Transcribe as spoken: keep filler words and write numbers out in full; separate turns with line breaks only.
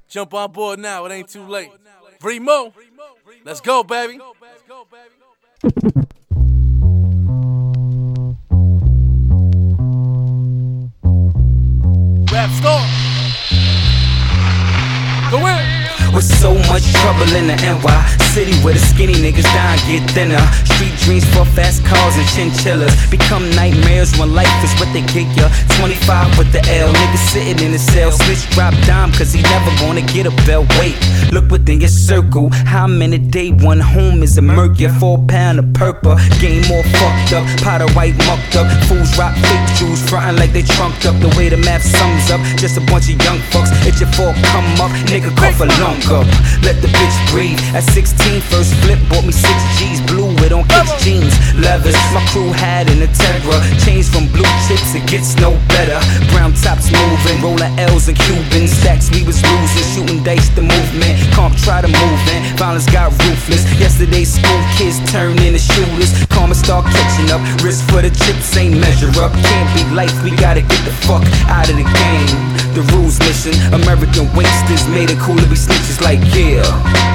Jump on board now, it ain't too late. Remo, let's go, baby. Rap star. Go in.
With so much trouble in the N Y City where the skinny niggas die and get thinner. Street dreams for fast cars and chinchillas become nightmares when life is what they get ya. Twenty-five with the L, niggas sitting in the cell. Switch drop dime cause he never gonna get a belt. Wait, look within your circle. How many day one home is a murky? Four pound of purple, game more fucked up. Powder white mucked up, fools rock fake Jews frontin' like they trunked up. The way the math sums up, just a bunch of young fucks. It's your fault, come up, nigga cough a lung up. Let the bitch breathe. At sixteen, first flip bought me six G's. Blue it on kicks jeans, leathers. My crew had an Integra. Change from blue chips, it gets no better. Brown tops moving, roller L's and Cubans. Stacks we was losing, shooting dice the movement. Comp try to move in, violence got ruthless. Yesterday school kids turned into shooters. Karma start catching up, risk for the chips ain't measure up. Can't be life, we gotta get the fuck out of the game. The rules mission, American wasters made it cool to be snitches like yeah.